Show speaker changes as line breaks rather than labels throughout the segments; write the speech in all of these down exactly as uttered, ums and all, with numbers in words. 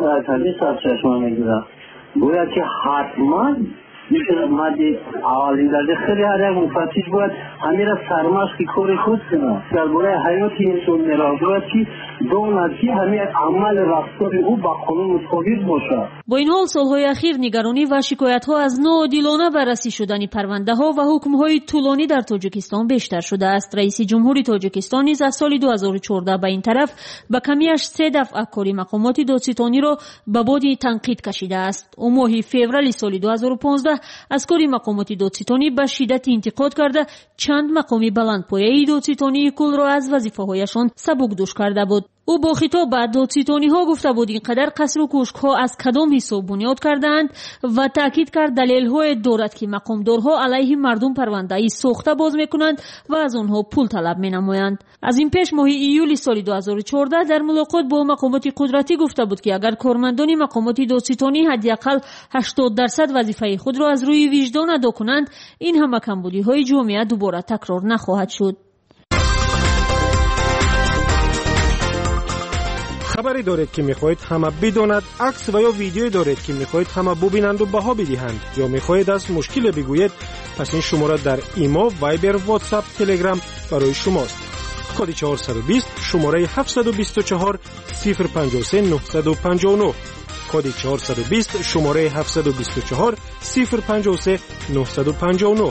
از همین سرچشمه میگیرم. باید که حتما میشه مدی عالی درده خیلی هر یک مفتش باید همین را سرماش که کاری خود کنه درباره حیاتی انسان مراجعه چی دولت چی همین عمل رفتار او با قانون مطابق باشه.
با این حال سالهای اخیر نگرانی و شکایت ها از ناعادلانه بررسی شدن پرونده ها و حکم های طولانی در تاجیکستان بیشتر شده است. رئیس جمهوری تاجیکستان نیز از سال دو هزار و چهارده به این طرف به کمیش سه دفعه کاری مقامات دادستانی را به باد تنقید کشیده است. او ماه فوریه سال دو هزار و پانزده از کاری مقامات دادستانی به شدت انتقاد کرده چند مقامی بلندپایه دادستانی کل را از وظیفه‌هایشان سبکدوش کرده بود. او با خطاب به دادستانی‌ها گفته بود اینقدر قصر و کوشک‌ها از کدام حساب بنیاد کردند و تاکید کرد دلیل‌های دارد که مقامدارها علیه مردم پرونده‌ای ساخته باز می‌کنند و از آنها پول طلب می‌نمایند. از این پیش ماه ایول سال دو هزار و چهارده در ملاقات با مقامات قدرتی گفته بود که اگر کارمندان مقامات دادستانی حداقل هشتاد درصد وظیفه خود را از روی وجدان ادا کنند این همه کمبودی‌های جامعه دوباره تکرار نخواهد شد.
خبری دارید که میخواهید همه بداند، عکس و یا ویدیویی دارید که میخواهید همه ببینند و بها بدهند یا میخواهید از مشکل بگویید، پس این شماره در ایما، وایبر، واتساپ، تلگرام برای شماست. کد چهارصد و بیست شماره هفتصد و بیست و چهار صفر پنجاه و سه نهصد و پنجاه و نه. کد چهارصد و بیست شماره هفتصد و بیست و چهار صفر پنجاه و سه نهصد و پنجاه و نه.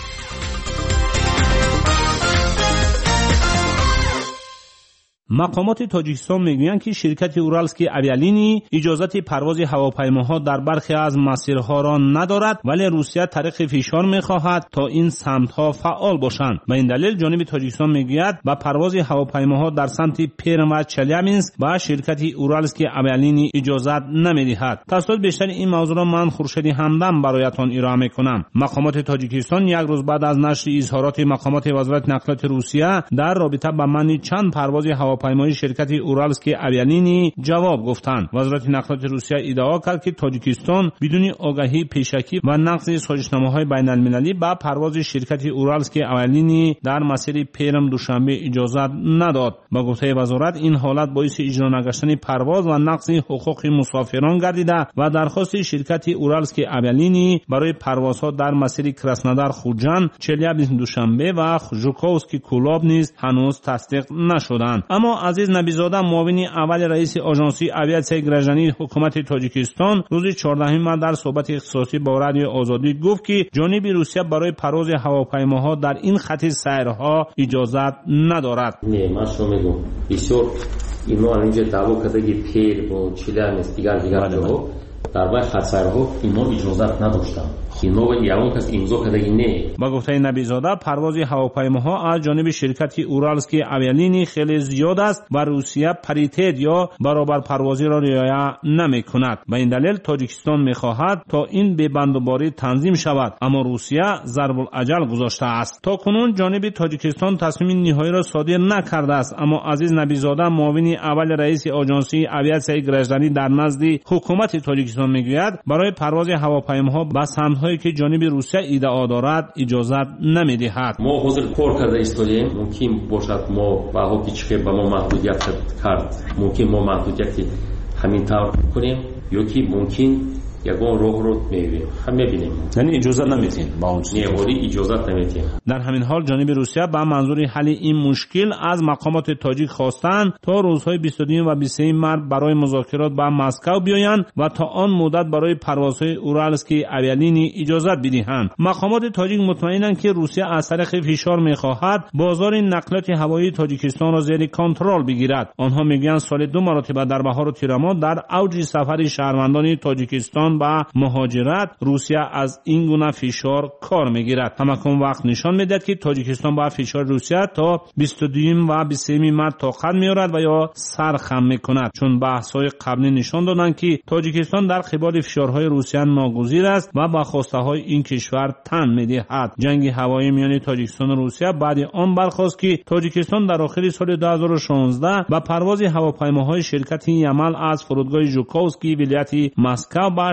مقامات تاجیکستان میگویند که شرکت اورالسکی اویالینی اجازت پرواز هواپیماها در برخی از مسیرها را ندارد، ولی روسیه طریق فشار میخواهد تا این سمتها فعال باشند. به این دلیل جانب تاجیکستان میگوید با پرواز هواپیماها در سمت پرم و چلیابینسک با شرکت اورالسکی اویالینی اجازت نمیدهد. تفصیلات بیشتر این موضوع را من خورشید همدم برایتان ارائه میکنم. مقامات تاجیکستان یک روز بعد از نشر اظهارات مقامات وزارت نقلیات روسیه در رابطه با منع چند پرواز هواپیماها پیمای شرکت اورالسکی اویالینی جواب گفتند. وزارت نقلیات روسیه ادعا کرد که تاجیکستان بدون آگاهی پیشکی و نقض سازشنامه‌های بین‌المللی با پرواز شرکت اورالسکی اویالینی در مسیر پرم دوشنبه اجازت نداد. با گفته وزارت این حالت باعث اجرا نگشتن پرواز و نقض حقوق مسافران گردیده و درخواست شرکت اورالسکی اویالینی برای پروازها در مسیر کراسنودار خوجان، چلیابینسک دوشنبه و ژوکووسکی کولاب نیز هنوز تصدیق نشدند. اما عزیز نبیزاده معاون اول رئیس آژانسی آویاسیای گرجانی حکومت تاجیکستان روز چهاردهم مارس در صحبت اختصاصی با رادیو آزادی گفت که جانب روسیه برای پرواز هواپیماها در این خط سیرها اجازت ندارد.
نه من شما میگم بسیار اینا اینجا دعوا کرده که پیر و چلیابینسک دیگر دیگر جاها در واقع خط سیرها اینا اجازت نداشتند. اینا و یهو کس امضا کرده نه.
با گفته نبیزاده پرواز هواپیماها از جانب شرکت اورالسکی اویالینی خیلی زیاد است و روسیه پریتید یا برابر پروازی را رعایت نمی‌کند. به این دلیل تاجیکستان می‌خواهد تا این ببندوباری تنظیم شود، اما روسیه ضرب الاجل گذاشته است. تا کنون جانب تاجیکستان تصمیم نهایی را صادر نکرده است، اما عزیز نبیزاده معاون اول رئیس آژانسی آویاسیای گرجانی در نزد حکومت تاجیکستان می‌گوید برای پرواز هواپیماها به سمت‌های که جانب روسیه ادعا دارد اجازت نمی‌دهد.
ما حاضر کار کرده ایستادیم، ممکن باشد ما با هاپیچ که با ما محدودیت کرد، ممکن ما محدودیت همین طور کنیم یا که ممکن یگان راه رو می‌بینیم هم می‌بینیم،
یعنی اجازه نمی‌دین با اون
نیوری اجازه نمی‌دین.
در همین حال جانب روسیه با منظور حل این مشکل از مقامات تاجیک خواستند تا روزهای بیست و دو و بیست و سه مارس برای مذاکرات با مسکو بیایند و تا آن مدت برای پروازهای اورالسکی اویالینی اجازه بدهند. مقامات تاجیک مطمئنند که روسیه از طریق فشار می‌خواهد بازار نقلیات هوایی تاجیکستان را زیر کنترل بگیرد. آنها میگویند سال دو مرتبه در بهار و تیر در اوج سفر شهروندان تاجیکستان با مهاجرت روسیه از این گونه فشار کار میگیرد. همکنون وقت نشان میدهد که تاجیکستان با فشار روسیه تا بیست و دو و بیست و سه مارس طاقت میارد و یا سرخم میکند، چون بحث‌های قبلی نشان دادند که تاجیکستان در قبال فشارهای روسیه ناگزیر است و با خواسته‌های این کشور تن میدهد. جنگ هوایی میان تاجیکستان و روسیه بعد آن برخاست که تاجیکستان در آخر سال دو هزار و شانزده با پرواز هواپیماهای شرکت یمل از فرودگاه ژوکووسکی ولایت مسکو با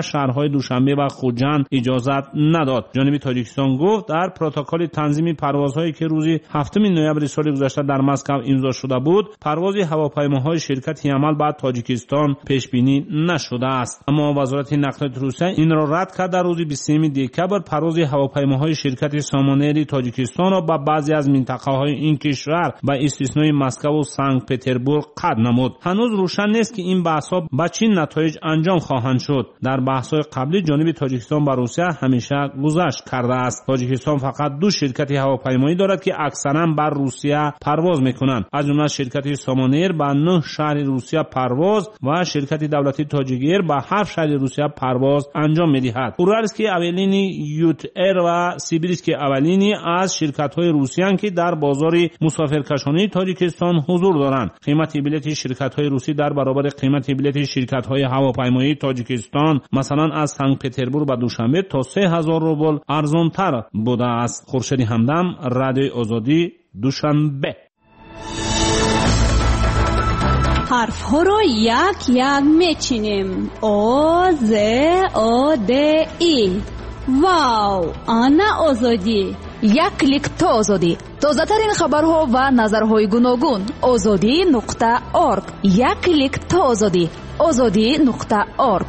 شهرهای دوشنبه و خوجند اجازت نداد. جانب تاجیکستان گفت در پروتکل تنظیم پروازهایی که روز هفتم نوامبر سال گذشته در مسکو امضا شده بود، پرواز هواپیماهای شرکت یمل به تاجیکستان پیش بینی نشده است. اما وزارت نقلیات روسیه این را رد کرد. در روز بیستم دکبر پرواز هواپیماهای شرکت سامانر تاجیکستان را به بعضی از منطقه‌های این کشور به استثنای مسکو و سنت پترزبورگ قطع نمود. هنوز روشن نیست که این بحث‌ها به چه نتایج انجام خواهند شد. در بحث‌های قبلی جانب تاجیکستان با روسیه همیشه گذشت کرده است. تاجیکستان فقط دو شرکت هواپیمایی دارد که اکثراً بر روسیه پرواز می‌کنند. از جمله شرکت سامانر به نه شهر روسیه پرواز و شرکت دولتی تاجیک‌ایر به هفت شهر روسیه پرواز انجام می‌دهد. اورالسکی اولینی، یوت ایر و سیبیرسکی اولینی از شرکت‌های روسیه‌اند که در بازار مسافرکشانی تاجیکستان حضور دارند. قیمت بلیط شرکت‌های روسی در برابر قیمت بلیط شرکت‌های هواپیمایی تاجیکستان مثلا از سنت پترزبورگ به دوشنبه تا سه هزار روبل ارزان‌تر بوده است. خورشید همدم، رادیوی آزادی، دوشنبه.
حرف ها رو یک یک میچینیم. او ز او د ای. واو، آنا آزادی. یک کلیک تا آزادی. تازه ترین خبرها و نظرهای گوناگون. آزادی نقطه اورگ. یک کلیک تا آزادی. آزادی نقطه اورگ.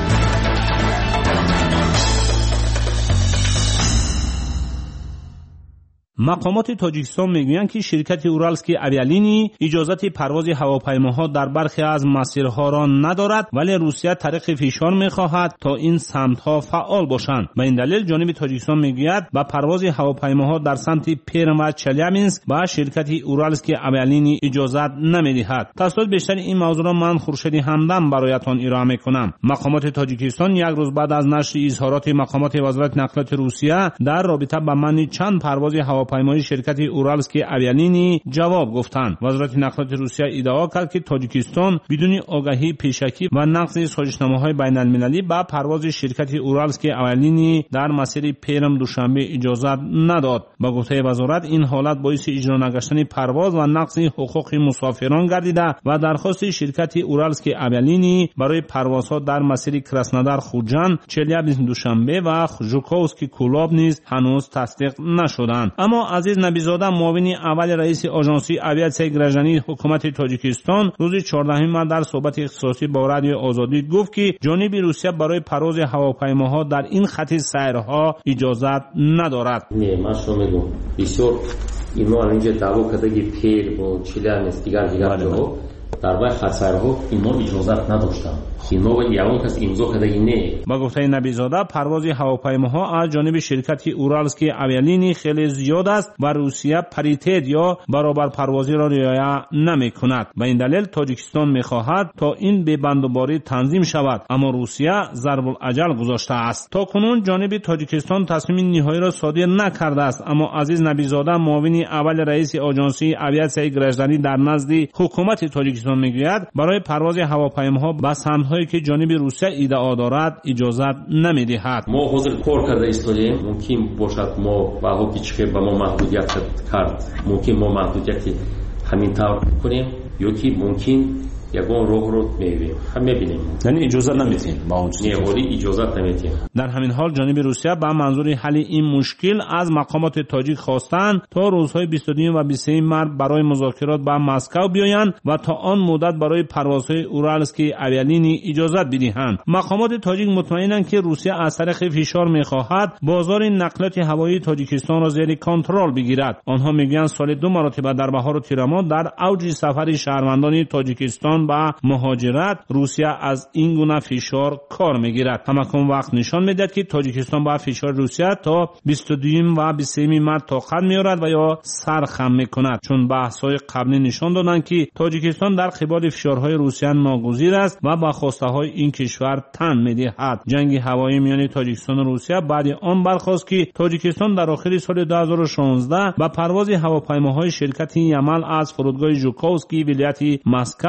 مقامات تاجیکستان میگویند که شرکت اورالسکی اویالینی اجازت پرواز هواپیماها در برخی از مسیرها را ندارد، ولی روسیه طریق فشار میخواهد تا این سمتها فعال باشند. به این دلیل جانب تاجیکستان میگوید به پرواز هواپیماها در سمت پرم و چلیابینسک با شرکت اورالسکی اویالینی اجازت نمیدهد. تفصیلات بیشتر این موضوع را من خورشید همدم برایتان ارائه میکنم. مقامات تاجیکستان یک روز بعد از نشر اظهارات مقامات وزارت نقلیات روسیه در رابطه با منع چند پرواز هواپیمایی شرکت اورالسکی اویالینی جواب گفتند. وزارت نقلیات روسیه ادعا کرد که تاجیکستان بدون آگاهی پیشکی و نقض سازشنامه‌های بین‌المللی با پرواز شرکت اورالسکی اویالینی در مسیر پرم دوشنبه اجازت نداد. با گفته وزارت این حالت باعث اجرا نگشتن پرواز و نقض حقوق مسافران گردیده و درخواست شرکت اورالسکی اویالینی برای پروازها در مسیر کراسنودار خوجند، چلیابینسک دوشنبه و ژوکووسکی کولاب نیز هنوز تصدیق نشدند. اما عزیز نبیزاده، معاون اول رئیس آژانسی اویاسیون گراژانی حکومت تاجیکستان روز چهاردهم مارس در صحبت اختصاصی با رادیو آزادی گفت که جانب روسیه برای پرواز هواپیماها در این خط سیرها اجازت ندارد.
نه، من شما میگم بسیار اینو اینجا دعوا کرده که پیر و چلیابینسک دیگر دیگر جاها در واقع خط سیرها اینا اجازت نداشتند. اینو یوان کس امضا کرده نه.
با گفته نبیزاده پرواز هواپیماها از جانب شرکت اورالسکی اویالینی خیلی زیاد است و روسیه پریتیت یا برابر پروازی را رعایت نمی‌کند. به این دلیل تاجیکستان می‌خواهد تا این به بندوباری تنظیم شود، اما روسیه ضرب الاجل گذاشته است. تا کنون جانب تاجیکستان تصمیم نهایی را صادر نکرده است، اما عزیز نبیزاده معاون اول رئیس آژانسی اویاسیون گراژانی در نزد حکومت تاجیکستان می‌گوید برای پرواز هواپیماها به سمت که جانب روسیه ادعا دارد اجازت نمیدهد.
ما حاضر کار کرده ایستادیم. ممکن باشد ما با حقی که به ما محدودیت کرد، ممکن ما محدودیت همین طور کنیم یا که ممکن یگان راه رو میبینیم هم میبینیم،
یعنی اجازه نمیدیم با اون
چیزی نه اجازه نمیدیم.
در همین حال جانب روسیه به منظور حل این مشکل از مقامات تاجیک خواستند تا روزهای بیست و دو و بیست و سه مارس برای مذاکرات به مسکو بیایند و تا آن مدت برای پروازهای اورالسکی اویالینی اجازه بدهند. مقامات تاجیک مطمئنند که روسیه از طریق فشار میخواهد بازار نقلیات هوایی تاجیکستان را زیر کنترل بگیرد. آنها میگویند سال دو مرتبه در بهار و تیر ماه در اوج سفر شهروندان تاجیکستان با مهاجرت روسیه از این گونه فشار کار میگیرد. همکنون وقت نشان میدهد که تاجیکستان با فشار روسیه تا بیست و دو و بیست و سه مارس طاقت میارد و یا سرخم میکند، چون بحث‌های قبلی نشان دادند که تاجیکستان در قبال فشارهای روسیه ناگزیر است و با خواسته‌های این کشور تن میدهد. جنگ هوایی میان تاجیکستان و روسیه بعد آن برخاست که تاجیکستان در آخر سال دو هزار و شانزده با پرواز هواپیماهای شرکت یمل از فرودگاه ژوکووسکی ولایت مسکو با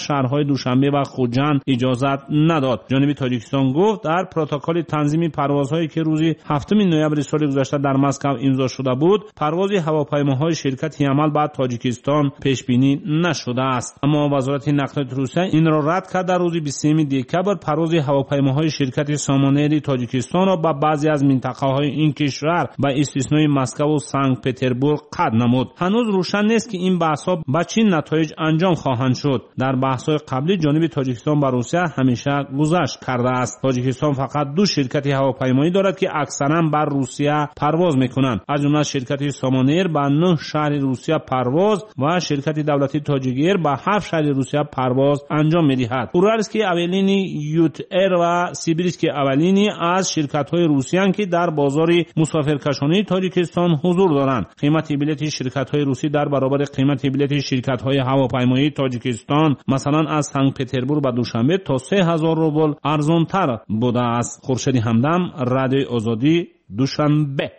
شهرهای دوشنبه و خوجند اجازت نداد. جانب تاجیکستان گفت در پروتکل تنظیم پروازهایی که روز هفتم نوامبر سال گذشته در مسکو امضا شده بود، پرواز هواپیماهای شرکت یمل به تاجیکستان پیش بینی نشده است. اما وزارت نقلیات روسیه این را رد کرد. در روز بیستم دکبر پرواز هواپیماهای شرکت سامانر تاجیکستان را به بعضی از منطقه‌های این کشور به استثنای مسکو و سنت پترزبورگ قطع نمود. هنوز روشن نیست که این بحث‌ها به چه نتایج انجام خواهند شد. در بحث‌های قبلی جانب تاجیکستان به روسیه همیشه گذشت کرده است. تاجیکستان فقط دو شرکت هواپیمایی دارد که اکثراً بر روسیه پرواز می‌کنند. از جمله شرکت سامانر به نه شهر روسیه پرواز و شرکت دولتی تاجیک به هفت شهر روسیه پرواز انجام می‌دهد. اورالسکی اولینی، یوت ایر و سیبیرسکی اولینی از شرکت‌های روسی اند که در بازار مسافرکشانی تاجیکستان حضور دارند. قیمت بلیط شرکت‌های روسی در برابر قیمت بلیط شرکت‌های هواپیمایی تاجیکستان مثلا از سنت پترزبورگ به دوشنبه تا سه هزار روبل ارزان‌تر بوده است. خورشید همدم، رادیو آزادی، دوشنبه.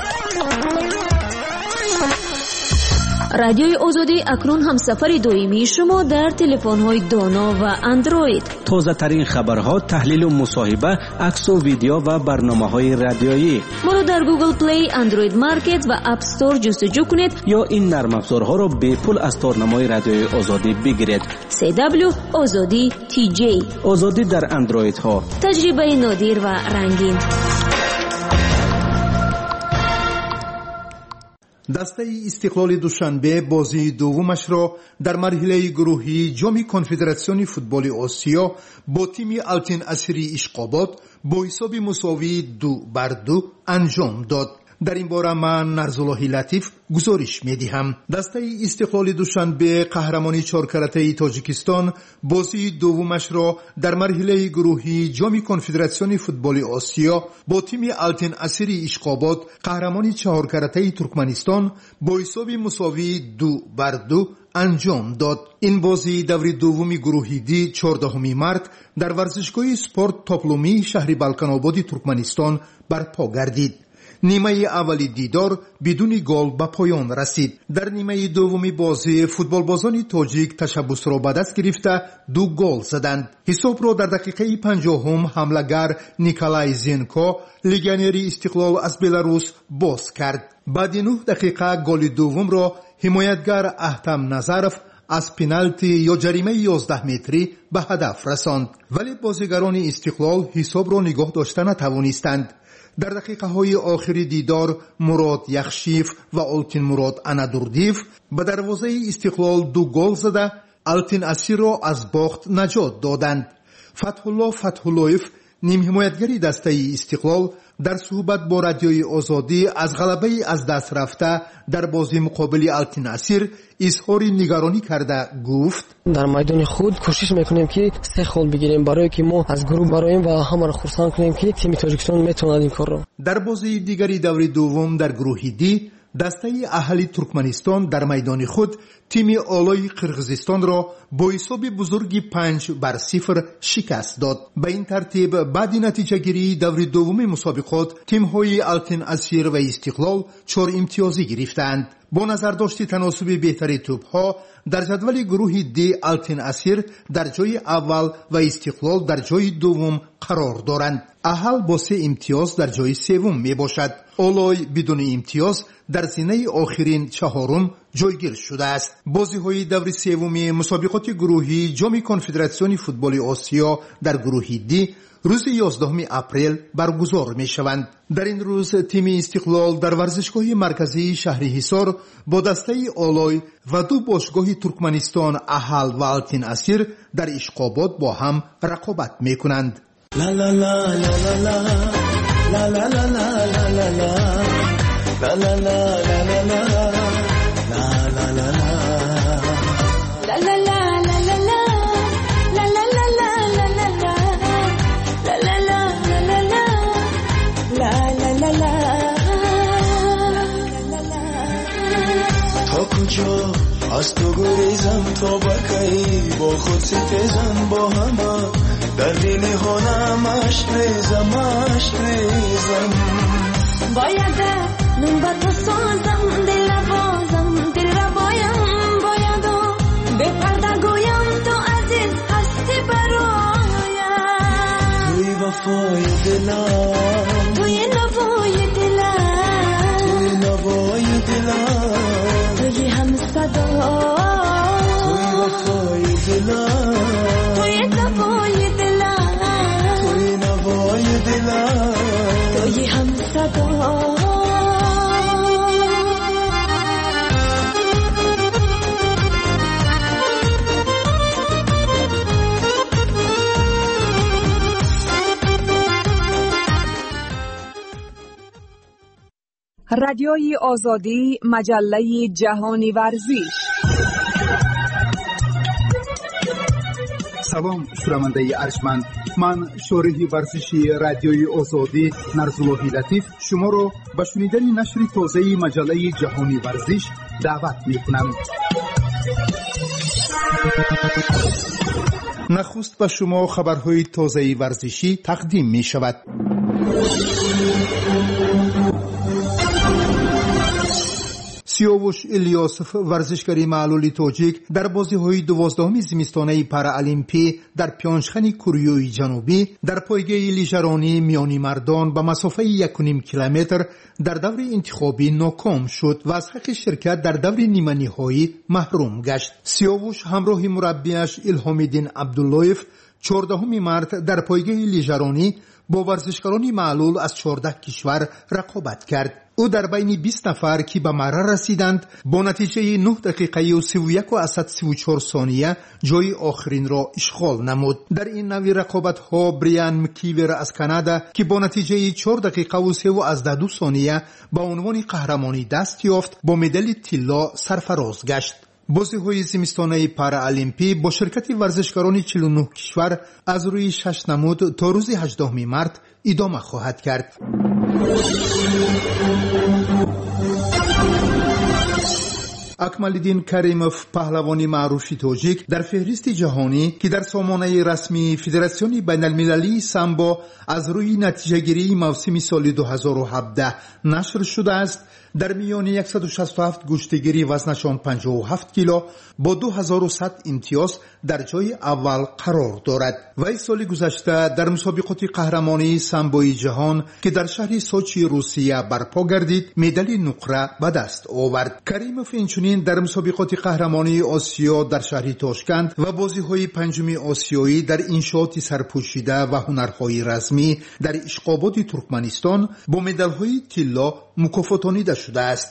رادیوی آزادی اکنون همسفر دائمی شما در تلفن‌های دانا و اندروید.
تازه ترین خبرها، تحلیل و مصاحبه، عکس و ویدیو و برنامه‌های رادیویی.
ما را در گوگل پلی، اندروید مارکت و اپ استور جستجو کنید
یا این نرم افزارها را به پول از تارنمای رادیوی آزادی بگیرید.
سی دبلیو آزادی تی جی.
آزادی در اندروید ها.
تجربه نادر و رنگین.
دسته استقلال دوشنبه بازی دومش را در مرحله گروهی جام کنفدراسیون فوتبال آسیا با تیم التین اسیری اشقابات با حساب مساوی دو بر دو انجام داد. در این باره من نرزالله لطیف گزارش می‌دهم. دسته استقلال دوشنبه قهرمانی چهارکارته تاجیکستان بازی دومش را در مرحله گروهی جام کنفدراسیون فوتبال آسیا با تیم التین اسیری اشقابات قهرمانی چهارکارته ترکمنستان با حساب مساوی دو بر دو انجام داد. این بازی دور دوم گروهی دی چهاردهم مارت در ورزشگاه سپورت تاپلومی شهر بالکان‌آباد ترکمنستان برپا گردید. نیمه اولی دیدار بدون گل به پایان رسید. در نیمه دومی بازی فوتبالبازان تاجیک تشبث را به دست گرفته دو گل زدند. حساب را در دقیقه پنجاهم حمله‌گر نیکولای زینکو لگیونر استقلال از بلاروس باز کرد. بعد نه دقیقه گل دوم را حمایتگر احتم نظرف از پنالتی یا جریمه یازده متری به هدف رساند، ولی بازیگران استقلال حساب را نگاه داشته نتوانستند. در دقیقه های آخری دیدار مراد یخشیف و التین مراد انادوردیف به دروازه استقلال دو گل زده التین اسیر را از باخت نجات دادند. فتحالله فتحاللهیف نیم حمایتگری دسته استقلال در صحبت با رادیوی آزادی از غلبه از دست رفته در بازی مقابل التین اسیر اظهار نگرانی کرده گفت:
در میدان خود کوشش میکنیم که سه گل بگیریم برای که ما از گروه برایم و همه را خرسند کنیم که تیم تاجیکستان میتواند این کار را. در
بازی دیگری دور دوم در گروه دی دسته اهلی ترکمنستان در میدان خود تیم آلای قرغیزستان را با حساب بزرگی پنج بر صفر شکست داد. به این ترتیب بعد نتیجه گیری دور دوم مسابقات تیم های التین اسیر و استقلال چهار امتیازی گرفتند. با نظر داشت تناسب بهتری توپ ها در جدول گروه دی التین اسیر در جای اول و استقلال در جای دوم قرار دارند. اهل با سه امتیاز در جای سوم می باشد. آلای بدون امتیاز در زینه آخرین چهارم جایگیر شده است. بازی های دور سوم مسابقات گروهی جام کنفدراسیون فوتبال آسیا در گروه دی روز یازدهم اپریل برگزار می شوند. در این روز تیم استقلال در ورزشگاه مرکزی شهر حصار با دسته آلای و دو باشگاه ترکمنستان اهل و التین اسیر در اشقابات با هم رقابت می کنند. لا لا لا لا لا لا لا لا لا لا لا لا لا لا
کجا از تو گریزم تا بکی با خود ستیزم با همه در دل هانم عشق ریزم عشق ریزم
باید نون با تو سازم دل بازم دل را بایم باید و به پرده گویم تو عزیز
وفای دلم
توی نوای دلم
توی نوای دلم
توی هم صدا
توی وفای دلم
توی نوای دلم
توی نوای دلم
توی هم صدا.
رادیوی آزادی، مجله جهانی ورزش.
سلام شنونده ارجمند، من شارح ورزشی رادیوی آزادی نرزاللهی لطیف شما را به شنیدن نشر تازه مجله جهانی ورزش دعوت می‌کنم. نخست به شما خبرهای تازه ورزشی تقدیم می‌شود. سیاوش الیاسف ورزشکاری معلول تاجیک در بازی‌های دوازدهم زمستانه پارالیمپی در پیانشخن کره جنوبی در پایگاه لیژرانی میانی مردان به مسافه یک و نیم کیلومتر در دور انتخابی ناکام شد و از حق شرکت در دور نیمه نهایی محروم گشت. سیاوش همراه مربیش الهام‌الدین عبداللهیف چهاردهم مارس در پایگاه لیژرانی با ورزشکاران معلول از چهارده کشور رقابت کرد. او در بین بیست نفر که به مرا رسیدند با نتیجه نه دقیقه و سی و یک و سی و چهار ثانیه جای آخرین را اشغال نمود. در این نوع رقابت ها بریان مکیور از کانادا که با نتیجه چهار دقیقه و سی و دو ثانیه با عنوان قهرمانی دست یافت با مدال طلا سرفراز گشت. بازی‌های زمستانه پارالیمپی با شرکت ورزشکاران چهل و نه کشور از روی شش نمود تا روز هجدهم مارس ادامه خواهد کرد. اکمال‌الدین کریموف پهلوانی معروف تاجیک در فهرست جهانی که در سامانه رسمی فدراسیون بین‌المللی سامبو از روی نتیجه‌گیری موسم سال دو هزار و هفده نشر شده است، در میان صد و شصت و هفت گشتگیری وزنشان پنجاه و هفت کیلو با دو هزار و صد امتیاز در جای اول قرار دارد. وی سال گذشته در مسابقات قهرمانی سامبوی جهان که در شهر سوچی روسیه برپا گردید مدال نقره به دست آورد. کریموف اینچنین در مسابقات قهرمانی آسیا در شهر تاشکند و بازی‌های پنجم آسیایی در انشاءات سرپوشیده و هنرهای رسمی در اشقاباد ترکمنستان با مدال‌های طلا مکافاتانیده شده است.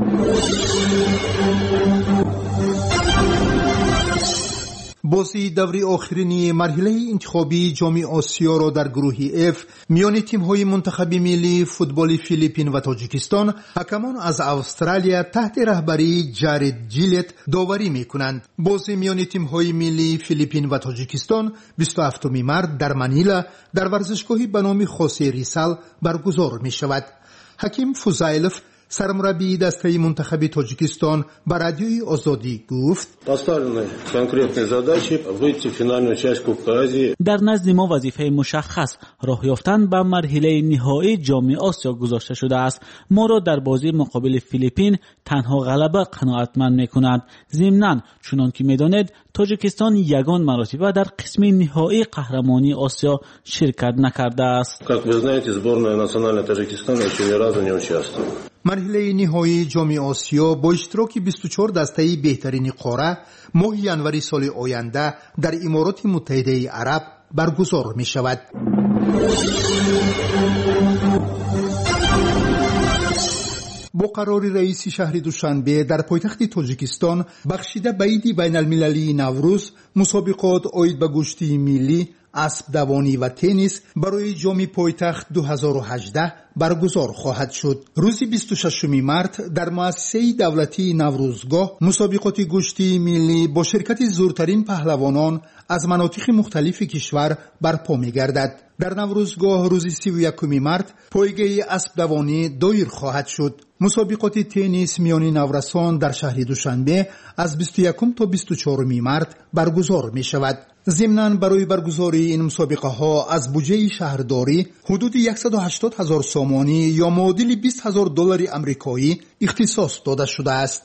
بازی دوری آخرین مرحله انتخابی جام آسیا را در گروه اف میان تیم‌های منتخب ملی فوتبال فیلیپین و تاجیکستان حکمان از استرالیا تحت رهبری جارد جیلت داوری می‌کنند. بازی میان تیم‌های ملی فیلیپین و تاجیکستان بیست و هفتم مارس در منیلا در ورزشگاهی به نام خوسی ریسال برگزار می‌شود. حکیم فوزایلوف سرمربی دسته منتخب تاجیکستان به رادیوی آزادی گفت
در نزد ما وظیفه مشخص راه یافتن به مرحله نهایی جام آسیا گذاشته شده است. ما را در بازی مقابل فیلیپین تنها غلبه قناعتمند می‌کند. ضمناً چنان که می‌دانید تاجیکستان یگان مرتبه در قسم نهایی قهرمانی آسیا شرکت نکرده است.
مرحله نهایی جام آسیا با اشتراک بیست و چهار دسته بهترین قاره ماه ژانویه سال آینده در امارات متحده عرب برگزار می شود. با قرار رئیس شهر دوشنبه در پایتخت تاجیکستان بخشیده به عید بین المللی نوروز مسابقات عاید به گشتی ملی، اسب دوانی و تنیس برای جام پایتخت دو هزار و هجده برگزار خواهد شد. روز بیست و ششم مارس در مؤسسه دولتی نوروزگاه مسابقات گشتی ملی با شرکت زورترین پهلوانان از مناطق مختلف کشور برپا می‌گردد. در نوروزگاه روز سی و یکم مارس پایگاه اسب دوانی دایر خواهد شد. مسابقات تنیس میان نورسان در شهر دوشنبه از بیست و یکم تا بیست و چهارم مارس برگزار می شود. ضمناً برای برگزاری این مسابقه ها از بودجه شهرداری حدود صد و هشتاد هزار سامانی یا معادل بیست هزار دلار آمریکایی اختصاص داده شده است.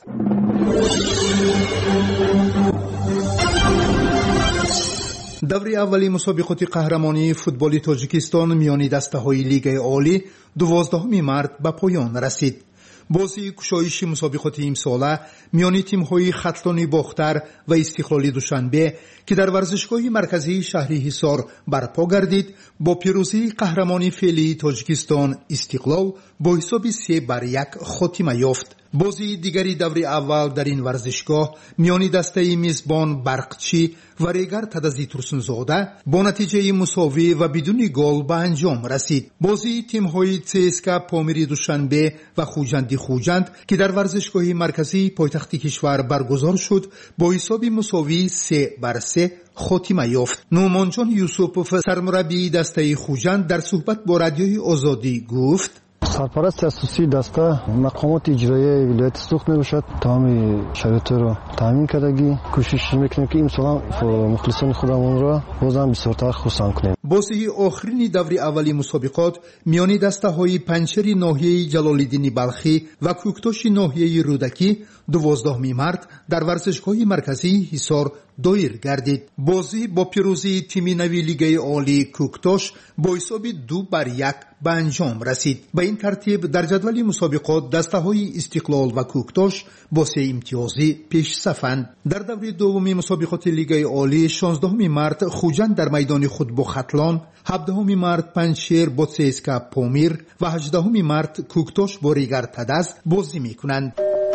даври аввали мусобиқоти қаҳрамонии футболи тоҷикистон миёни дастаҳои лигаи олӣ дувоздаҳуми март ба поён расид. бозии кушоиши мусобиқоти имсола миёни тимҳои хатлони бохтар ва истиқлоли душанбе ки дар варзишгоҳи марказии шаҳри ҳисор барпо гардид, бо пирӯзии қаҳрамони феълии тоҷикистон истиқлол бо ҳисоби се бар як хотима ёфт. бозии дигари даври аввал дар ин варзишгоҳ миёни дастаи мизбон барқчӣ ва регар тадази турсунзода бо натиҷаи мусовӣ ва бидуни гол ба анҷом расид. бозии тимҳои цска помири душанбе ва хуҷанди хуҷанд ки дар варзишгоҳи марказии пойтахти кишвар баргузор шуд, бо ҳисоби мусовии се бар се хотима ёфт. нӯмонҷон юсупов, сармураббии дастаи хуҷанд, дар суҳбат бо радиои Озодӣ гуфт:
сарпарасти асосии даста мақомоти иҷроияи вилояти сух мебошад. тамоми шароитро таъмин кардагӣ кӯшиш мекунем ки имсол мухлисони худамонро бозам бисёртар хурсанд кунем. бозии охирини даври аввали мусобиқот миёни дастаҳои панҷшери ноҳияи ҷалолиддини балхӣ ва кӯктоши ноҳияи рӯдакӣ дувоздаҳуми март дар варзишгоҳи марказии ҳисор доир гардид. бозӣ бо пирӯзии тими нави лигаи олӣ кӯктош бо ҳисоби ду бар як ба анҷом расид. ба ин тартиб дар ҷадвали мусобиқот дастаҳои истиқлол ва кӯктош бо се имтиёзӣ пешсафанд. дар даври дуввуми мусобиқоти лигаи олӣ шонздаҳуми март хуҷанд дар майдони худ бо хатлон, ҳабдаҳуми март панҷшер бо цска помир ва ҳаҷдаҳуми март кӯктош бо ригар тадаз бозӣ мекунанд.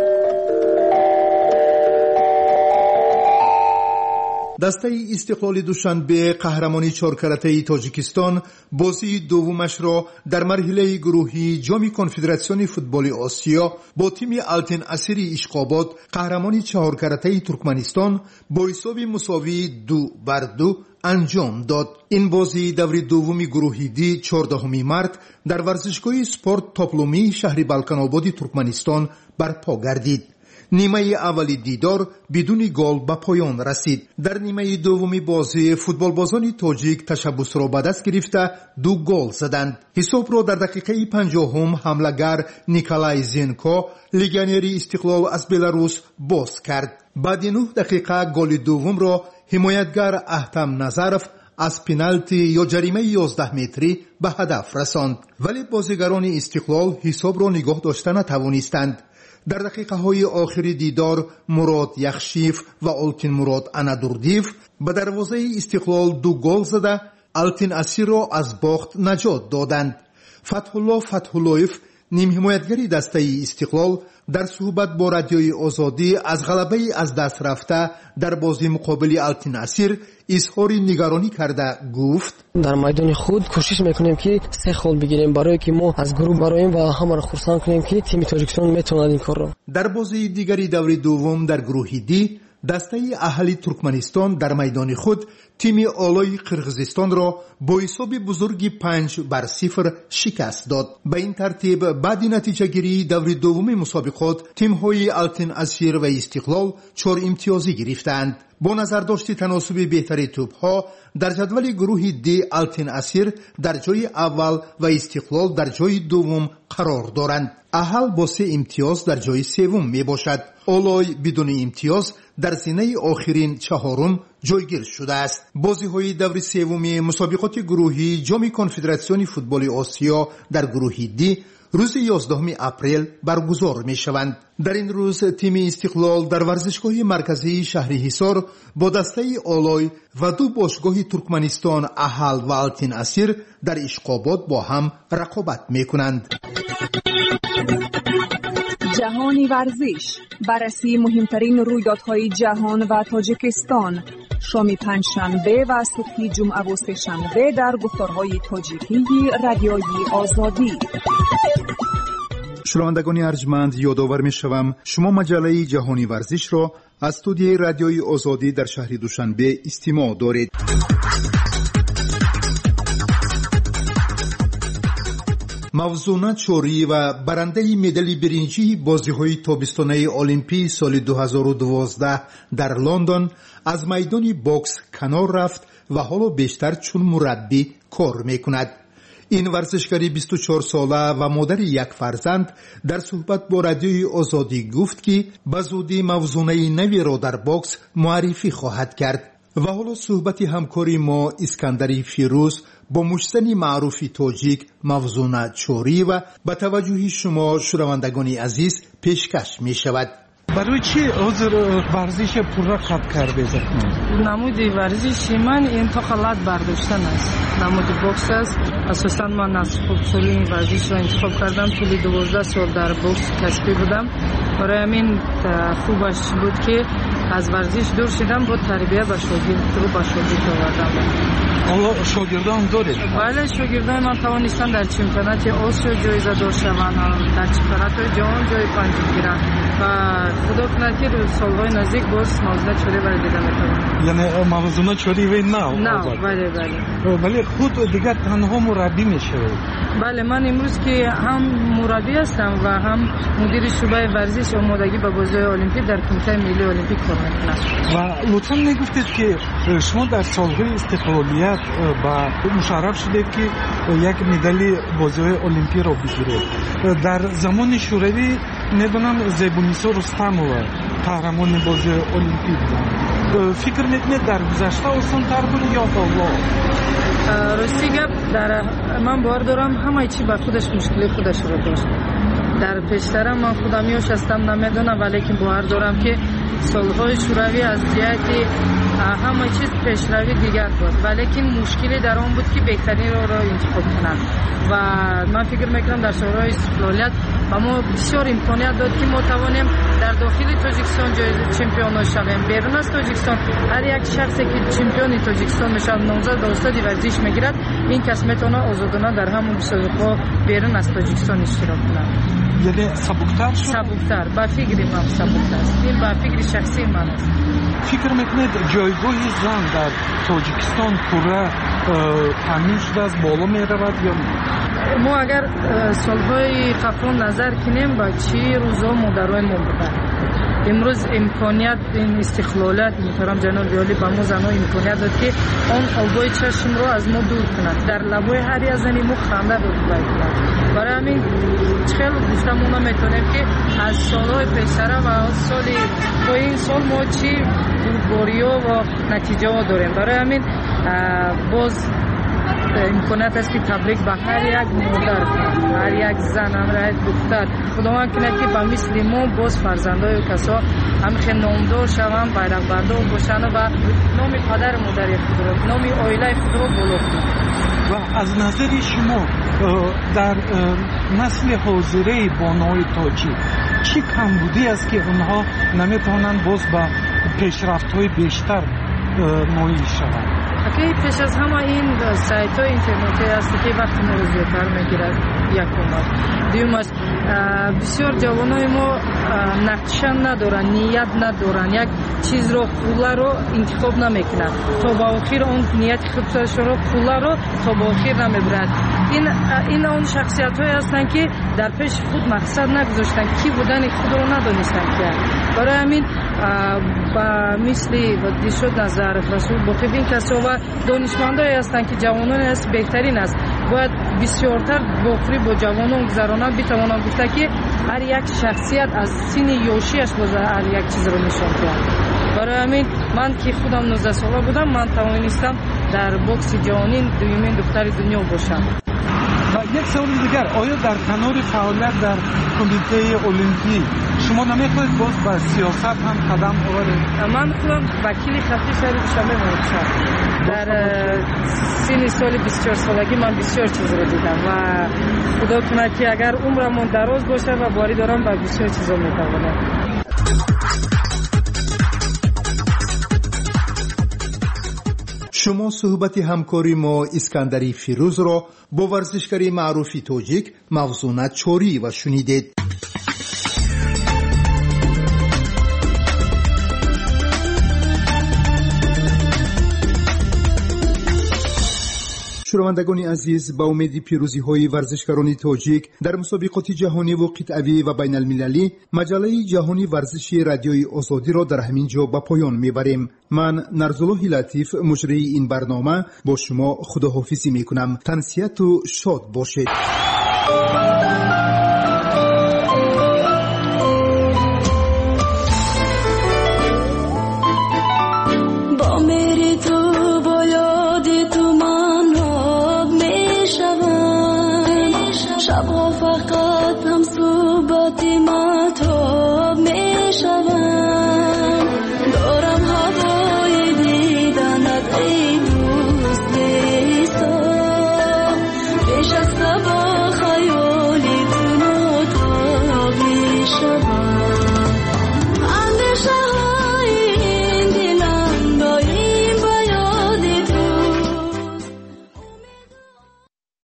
дастаи истиқлоли душанбе қаҳрамони чоркаратаи тоҷикистон бозии дуввумашро дар марҳилаи гурӯҳии ҷоми конфедератсиони футболи осиё бо тими алтин асири ишқобод қаҳрамони чаҳоркаратаи туркманистон бо ҳисоби мусовии ду бар ду анҷом дод. ин бозии даври дуввуми гурӯҳи ди чордаҳуми март дар варзишгоҳи спорт топлумии шаҳри балканободи туркманистон барпо гардид. нимаи аввали дидор бидуни гол ба поён расид. дар нимаи дуввуми бозӣ футболбозони тоҷик ташаббусро ба даст гирифта ду гол заданд. ҳисобро дар дақиқаи панҷоҳум ҳамлагар Николай Зенко, легионери истиқлол аз Беларус, боз кард. баъди нӯҳ дақиқа голи дуввумро ҳимоятгар Аҳтам Назаров аз пеналти ё ҷаримаи ёздаҳ метрӣ ба ҳадаф расонд. вале бозигарони истиқлол ҳисобро нигоҳ дошта натавонистанд. дар дақиқаҳои охири дидор Мурод Яхшиев ва Олтинмурод Анадурдиев ба дарвозаи истиқлол ду гол зада Алтин Асирро аз бохт наҷот доданд. Фатҳулло Фатҳуллоев, нимҳимоятгари дастаи истиқлол, дар суҳбат бо радиои Озодӣ аз ғалабаи аз даст рафта дар бозии муқобили Алтин Асир изҳори нигаронӣ карда гуфт:
дар майдони худ кӯшиш мекунем ки се хол бигирем, барое ки мо аз гурӯҳ бароем ва ҳамаро хурсанд кунем ки тими тоҷикистон метавонад ин корро. дар
бозии дигари даври дуввум дар гурӯҳи ди дастаи аҳли Туркманистон дар майдони худ тими олои Қирғизистонро бо ҳисоби бузурги панҷ бар сифр шикаст дод. ба ин тартиб баъди натиҷагирии даври дуввуми мусобиқот тимҳои Алтин Асир ва Истиқлол чор имтиёзӣ гирифтаанд. бо назардошти таносуби беҳтари тӯбҳо дар ҷадвали гурӯҳи ди Алтин Асир дар ҷои аввал ва Истиқлол дар ҷои дуввум қарор доранд. аҳал бо се имтиёз дар ҷои севум мебошад. олой бидуни имтиёз дар зинаи охирин чаҳорум ҷойгир шудааст. бозиҳои даври севуми мусобиқоти гурӯҳии ҷоми конфедератсиони футболи осиё дар гурӯҳи ди рӯзи ёздаҳуми апрел баргузор мешаванд. дар ин рӯз тими Истиқлол дар варзишгоҳи марказии шаҳри ҳисор бо дастаи олой ва ду бошгоҳи Туркманистон аҳал ва Алтин Асир дар ишқобод бо ҳам рақобат мекунанд.
ҷаҳони варзиш, баррасии муҳимтарин рӯйдодҳои ҷаҳон ва Тоҷикистон. шоми панҷшанбе ва субҳи ҷумъаву сешанбе дар гуфторҳои тоҷикии радиои Озодӣ.
шунавандагони арҷманд, ёдовар мешавам шумо маҷаллаи ҷаҳони варзишро аз студияи радиои Озодӣ дар шаҳри Душанбе истимоъ доред. мавзуна чорӣ ва барандаи медали биринҷии бозиҳои тобистонаи олимпии соли ду ҳазору дувоздаҳ дар Лондон аз майдони бокс канор рафт ва ҳоло бештар чун мураббӣ кор мекунад. ин варзишгари бисту чорсола ва модари як фарзанд дар суҳбат бо радиои Озодӣ гуфт ки ба зудӣ мавзунаи наверо дар бокс муаррифӣ хоҳад кард. و حالا صحبت همکاری ما اسکندری فیروز با مشتنی معروفی تاجیک موزون چوری و به توجه شما شنوندگان عزیز پیشکش می شود.
برای چی حضور ورزش پورا قطع کرده زکنید؟
نمود ورزش من انتقالات برداشتن است. نمود بوکس است. اساساً من از خوب سالی این ورزش را انتخاب کردم. طولی دوازده سال در بوکس کسبی بودم. برای همین خوبش بود که از ورزش دور شدم، با تربیت و شاگرد رو با شاگرد آوردم.
حالا شاگردان دارید؟
بله، شاگردان من توانستن در چمپیونات آسیا جایزه دار شوند، در چمپیونات جهان جای پنجم گیرند و خدا کند که سالهای نزدیک باز موزونه چوری برای دیده میتونم.
یعنی موزونه چوری وی نه؟
نه، بله بله.
ولی خود دیگر تنها مربی میشوید؟
بله، من امروز که هم مربی هستم و هم مدیر شعبه ورزش آمادگی به بازی‌های المپیک در کمیته ملی المپیک کار میکنم.
و لطفاً میگفتید که شما در سالهای استقلالیت با مشرف شدید که یک مدال بازی‌های المپیک را بگیرید. در زمان شوروی میدونم زیبونیسا رستمова قهرمان بازی المپیک بود. فکر میکنید در گذشته آسان تر بود یا حالا؟
راستی گپ، در من باور دارم همه چی با خودش مشکل خودش رو داشت. در پیشترم من خودمیاش هستم نمیدونم، ولی که باور دارم که سالهای شوروی از جهت همه چیز پیشروی دیگر بود، ولی که مشکلی در آن بود که بهترین را را انتخاب کنند و من فکر میکنم در سالهای استقلالیت و ما بسیار امکانیت داد که ما توانیم در داخل تاجیکستان چمپیون شویم. بیرون از تاجیکستان هر یک شخصی که چمپیون تاجیکستان میشه نامزد به استاد ورزش میگیرد، این کس میتونه آزادانه در همون مسابقه بیرون از تاجیکستان اشتراک کند.
یعنی سبکتر شد؟
سبکتر، با فکر من سبکتر است. این با فکر شخصی من است.
فکر میکنید جایگاه زن در تاجیکستان پورا تامین شده است، بالا میرود یا نه؟
ما اگر سالهای قبل نظر کنیم با چی روزا مادرای ما بودن. امروز امکانیت این استقلالات محترم جناب عالی با ما زنها امکانیت داد که آن آبای چشم رو از ما دور کند، در لبای هر یک زنی ما خنده رو ببرد کند. برای همین خیلی گفتم ما نمیتونیم که از سالهای پیشتر و از سال تا این سال ما چی بوریا و نتیجه ها داریم. برای همین باز امکانیت است که تبریک به هر یک مادر، هر یک زن، هر یک دختر خداوند کند که به مثل ما باز فرزندای کسا همخیل نامدار شوند، بیرق بردار باشند و نام پدر مادر خود را، نام عائله خود را بالا کنند.
و از نظر شما در نسل حاضره بانوی تاجیک چی کمبودی است که اونها نمیتونند باز به پیشرفت‌های بیشتر نائل شوند؟
اگه پیش از همه این سایت های اینترنتی است که وقتی ما رو زیادتر میگیرد، یک اومد دوم است بسیار جوانای ما نقشه ندارن، نیت ندارن، یک چیز رو پولا رو انتخاب نمیکنن تا با آخر اون نیت خودش رو پولا رو تا با آخر نمیبرد. این این اون شخصیت های هستن که در پیش خود مقصد نگذاشتن، کی بودن خود رو ندانستن که برای همین با مثلی و دیشود نظر رسول باقی بین کسا و دانشمندایی هستند که جوانان است بهترین است، باید بسیارتر باقری با جوانان گذرانان بتوانند گفته که هر یک شخصیت از سن یوشیش باز هر یک چیز رو نشان دهد. برای همین من که خودم نوزده ساله بودم من توانستم در بوکس جهانی دومین دختر دنیا باشم.
و یک سوال دیگر، آیا در کنار فعالیت در کمیته المپیک شما نمیخواهید باز به سیاست هم قدم آورید؟
من خودم وکیل خطی شهر دوشنبه باشم. در سن سال بیست و چهار سالگی من بسیار چیز رو دیدم و خدا کنه که اگر عمرمون دراز باشه و باری دارم به بسیار چیزا میتوانم.
شما صحبت همکاری ما اسکندری فیروز را با ورزشکاری معروفی تاجیک موزون چوری و شنیدید. شنوندگان عزیز، با امید پیروزی های ورزشکاران تاجیک در مسابقات جهانی و قطعی و بین المللی، مجله جهانی ورزشی رادیوی آزادی را در همین جا به پایان میبریم. من نرزالله لطیف مجری این برنامه با شما خداحافظی میکنم. تنسیت و شاد باشید.
با شب فقط